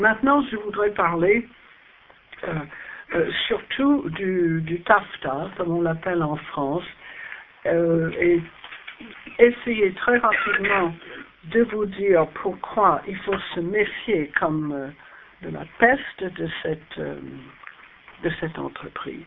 Maintenant, je voudrais parler surtout du TAFTA, comme on l'appelle en France, et essayer très rapidement de vous dire pourquoi il faut se méfier comme de la peste de cette entreprise.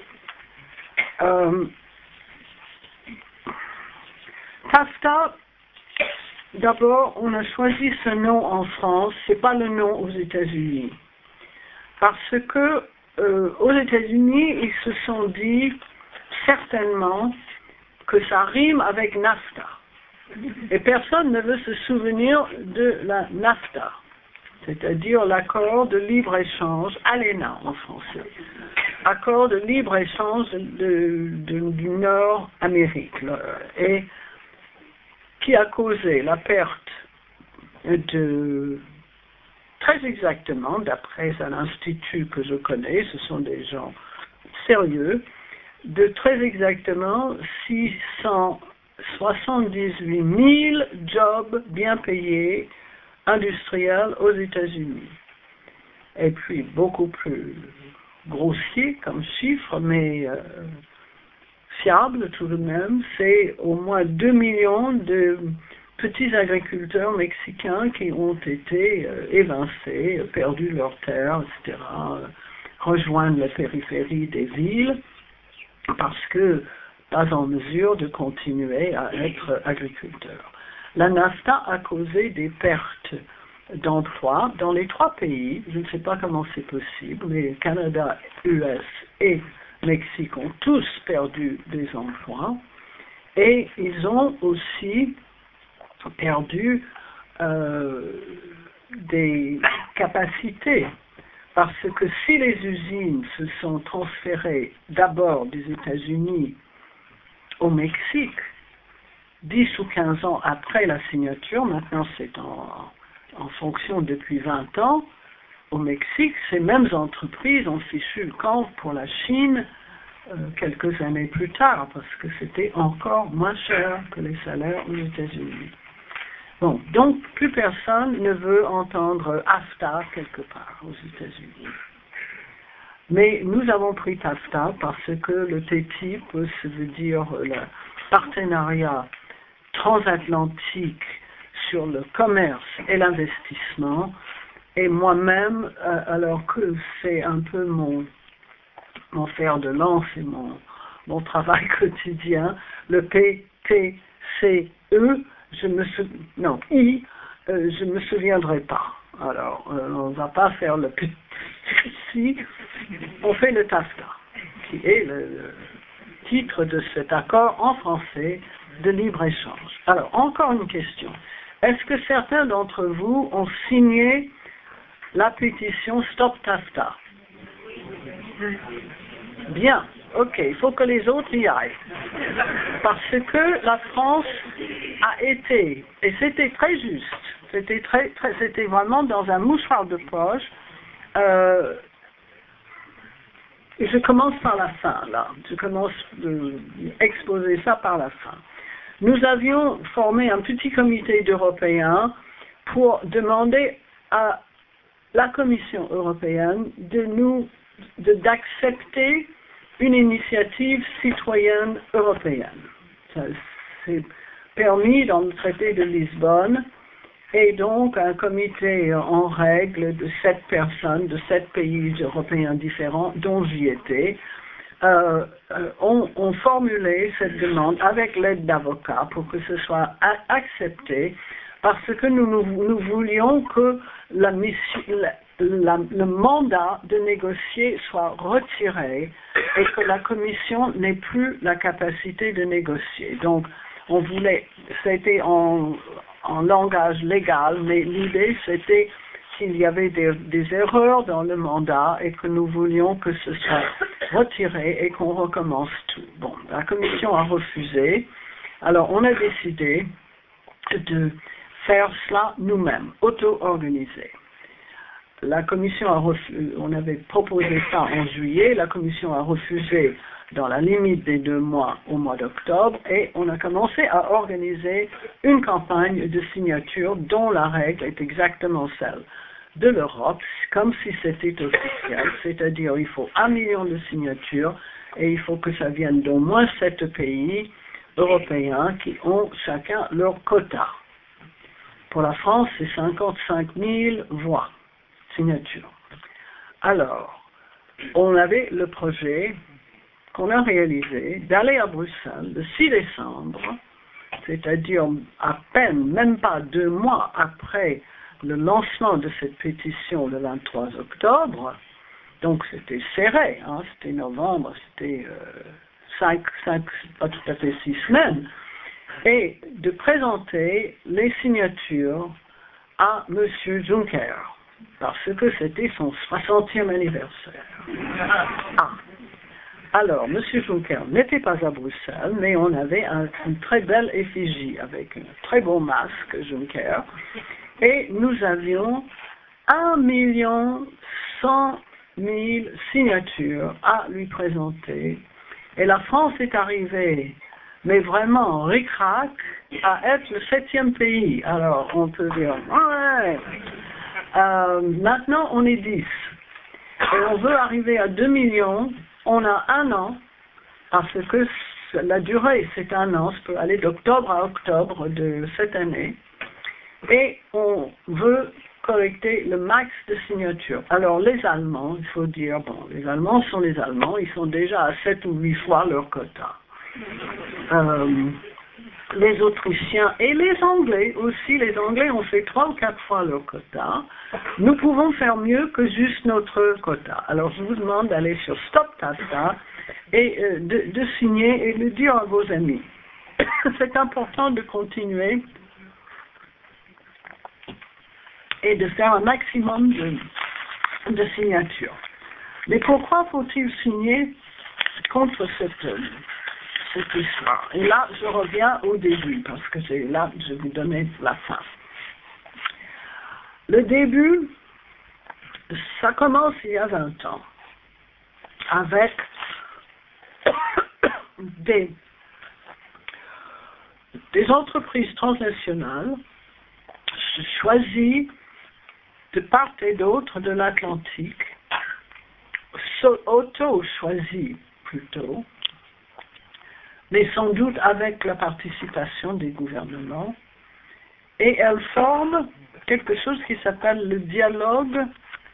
TAFTA, d'abord, on a choisi ce nom en France, c'est pas le nom aux États-Unis. Parce que aux États-Unis, ils se sont dit certainement que ça rime avec NAFTA. Et personne ne veut se souvenir de la NAFTA, c'est-à-dire l'accord de libre-échange, ALENA en français, accord de libre-échange du Nord-Amérique, et qui a causé la perte de, très exactement, d'après un institut que je connais, ce sont des gens sérieux, de très exactement 678 000 jobs bien payés industriels aux États-Unis. Et puis beaucoup plus grossier comme chiffre, mais fiable tout de même, c'est au moins 2 millions de petits agriculteurs mexicains qui ont été évincés, perdu leurs terres, etc., rejoindre la périphérie des villes, parce que pas en mesure de continuer à être agriculteurs. La NAFTA a causé des pertes d'emplois dans les 3 pays. Je ne sais pas comment c'est possible, mais Canada, US et Mexique ont tous perdu des emplois. Et ils ont aussi perdu des capacités. Parce que si les usines se sont transférées d'abord des États-Unis au Mexique, 10 ou 15 ans après la signature, maintenant c'est en fonction depuis 20 ans, au Mexique, ces mêmes entreprises ont fichu le camp pour la Chine quelques années plus tard, parce que c'était encore moins cher que les salaires aux États-Unis. Bon, donc plus personne ne veut entendre AFTA quelque part aux États-Unis. Mais nous avons pris TAFTA parce que le TTIP, ça veut dire le partenariat transatlantique sur le commerce et l'investissement, et moi-même, alors que c'est un peu mon fer de lance et mon travail quotidien, le PTCE, je me souviendrai pas. Alors, on ne va pas faire le PTC, on fait le TAFTA, qui est le titre de cet accord en français de libre-échange. Alors, encore une question. Est-ce que certains d'entre vous ont signé la pétition Stop TAFTA? Bien, ok, il faut que les autres y aillent. Parce que la France a été, et c'était très juste, c'était vraiment dans un mouchoir de poche. Je commence par la fin, là. Je commence à exposer ça par la fin. Nous avions formé un petit comité d'Européens pour demander à la Commission européenne d'accepter une initiative citoyenne européenne. Ça, c'est permis dans le traité de Lisbonne, et donc un comité en règle de 7 personnes, de 7 pays européens différents, dont j'y étais, ont formulé cette demande avec l'aide d'avocats pour que ce soit accepté, parce que nous voulions que le mandat de négocier soit retiré et que la Commission n'ait plus la capacité de négocier. Donc, on voulait, c'était en langage légal, mais l'idée c'était qu'il y avait des erreurs dans le mandat et que nous voulions que ce soit retiré et qu'on recommence tout. Bon, la Commission a refusé, alors on a décidé de faire cela nous-mêmes, auto-organisé. La Commission a refusé, on avait proposé ça en juillet, la Commission a refusé dans la limite des 2 mois au mois d'octobre, et on a commencé à organiser une campagne de signature dont la règle est exactement celle de l'Europe, comme si c'était officiel, c'est-à-dire il faut 1 million de signatures et il faut que ça vienne d'au moins 7 pays européens qui ont chacun leur quota. Pour la France, c'est 55 000 voix, signatures. Alors, on avait le projet qu'on a réalisé d'aller à Bruxelles le 6 décembre, c'est-à-dire à peine, même pas 2 mois après le lancement de cette pétition le 23 octobre, donc c'était serré, hein, c'était novembre, c'était 5, pas tout à fait 6 semaines, et de présenter les signatures à M. Juncker, parce que c'était son 60e anniversaire. Ah. Alors, M. Juncker n'était pas à Bruxelles, mais on avait une très belle effigie avec un très beau masque Juncker, et nous avions 1 100 000 signatures à lui présenter, et la France est arrivée, mais vraiment ric-rac, à être le 7e pays. Alors, on peut dire, ouais, maintenant on est 10, et on veut arriver à 2 millions, on a 1 an, parce que la durée c'est 1 an, ça peut aller d'octobre à octobre de cette année, et on veut collecter le max de signatures. Alors les Allemands, il faut dire, bon, les Allemands sont les Allemands, ils sont déjà à 7 ou 8 fois leur quota. Les Autrichiens et les Anglais aussi, les Anglais ont fait 3 ou 4 fois leur quota. Nous pouvons faire mieux que juste notre quota. Alors je vous demande d'aller sur Stop Tasta et de signer et de le dire à vos amis. C'est important de continuer et de faire un maximum de signatures. Mais pourquoi faut-il signer contre cette histoire? Et là, je reviens au début, parce que c'est là que je vais vous donner la fin. Le début, ça commence il y a 20 ans, avec des entreprises transnationales choisies de part et d'autre de l'Atlantique, auto-choisies plutôt, mais sans doute avec la participation des gouvernements, et elles forment quelque chose qui s'appelle le dialogue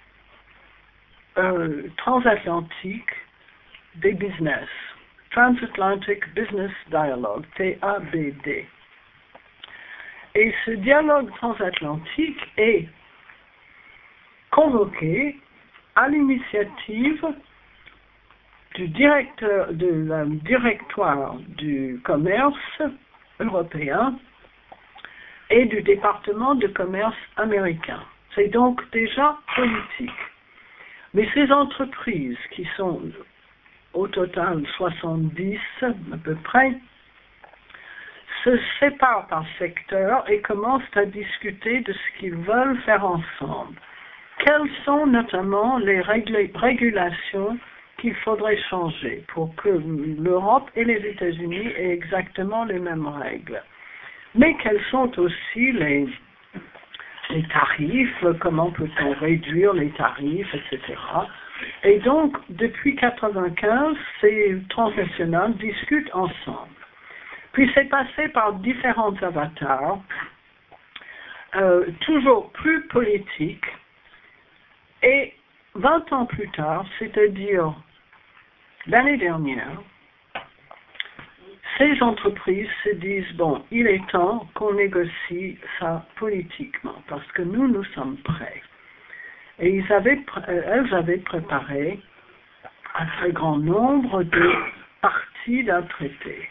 transatlantique des business, Transatlantic Business Dialogue, TABD. Et ce dialogue transatlantique est convoqué à l'initiative du directeur du directoire du commerce européen et du département de commerce américain. C'est donc déjà politique. Mais ces entreprises, qui sont au total 70 à peu près, se séparent par secteur et commencent à discuter de ce qu'ils veulent faire ensemble. Quelles sont notamment les régulations qu'il faudrait changer pour que l'Europe et les États-Unis aient exactement les mêmes règles? Mais quels sont aussi les tarifs, comment peut-on réduire les tarifs, etc. Et donc, depuis 1995, ces transnationales discutent ensemble. Puis c'est passé par différents avatars, toujours plus politiques, et 20 ans plus tard, c'est-à-dire l'année dernière, ces entreprises se disent, bon, il est temps qu'on négocie ça politiquement, parce que nous sommes prêts. Et elles avaient préparé un très grand nombre de parties d'un traité.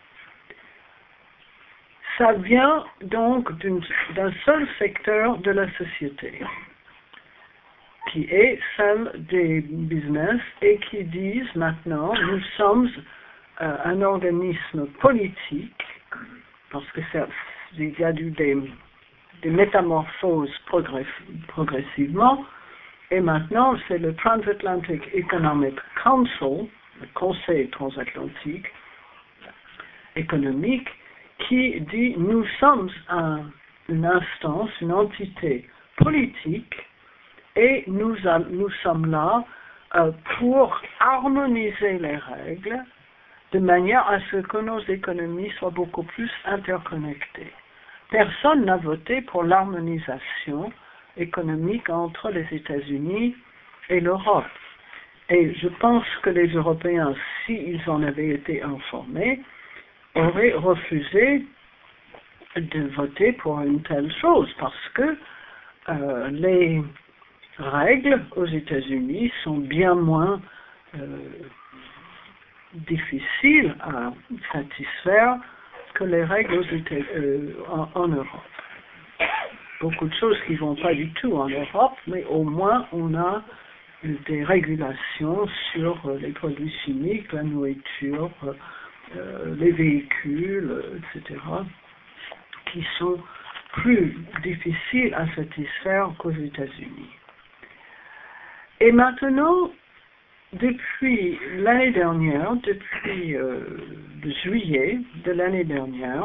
Ça vient donc d'un seul secteur de la société, qui est celle des business, et qui disent maintenant, nous sommes un organisme politique, parce que il y a eu des métamorphoses progressivement, et maintenant c'est le Transatlantic Economic Council, le Conseil transatlantique économique, qui dit nous sommes une instance, une entité politique et nous sommes là pour harmoniser les règles de manière à ce que nos économies soient beaucoup plus interconnectées. Personne n'a voté pour l'harmonisation économique entre les États-Unis et l'Europe. Et je pense que les Européens, s'ils en avaient été informés, auraient refusé de voter pour une telle chose, parce que les règles aux États-Unis sont bien moins difficiles à satisfaire que les règles en Europe. Beaucoup de choses qui ne vont pas du tout en Europe, mais au moins on a des régulations sur les produits chimiques, la nourriture, les véhicules, etc., qui sont plus difficiles à satisfaire qu'aux États-Unis. Et maintenant, depuis l'année dernière, depuis le juillet de l'année dernière,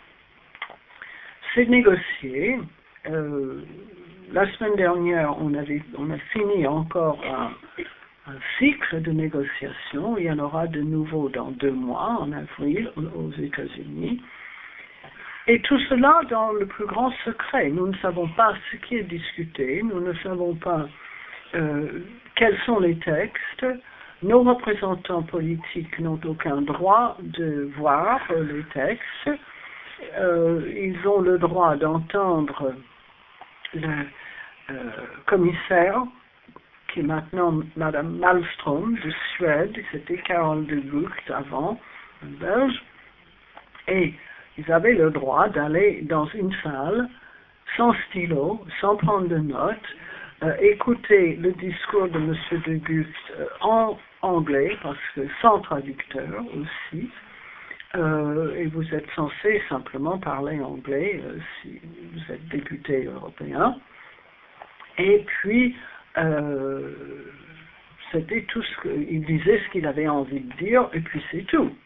c'est négocié. La semaine dernière, on a fini encore un cycle de négociations. Il y en aura de nouveau dans 2 mois, en avril, aux États-Unis. Et tout cela dans le plus grand secret. Nous ne savons pas ce qui est discuté, nous ne savons pas quels sont les textes. Nos représentants politiques n'ont aucun droit de voir les textes. Ils ont le droit d'entendre le commissaire, qui est maintenant Madame Malmström de Suède, c'était Carole de Gucht avant, un Belge, et ils avaient le droit d'aller dans une salle, sans stylo, sans prendre de notes, écouter le discours de M. de Gucht en anglais, parce que sans traducteur aussi, et vous êtes censé simplement parler anglais si vous êtes député européen. Et puis, c'était tout il disait ce qu'il avait envie de dire, et puis c'est tout.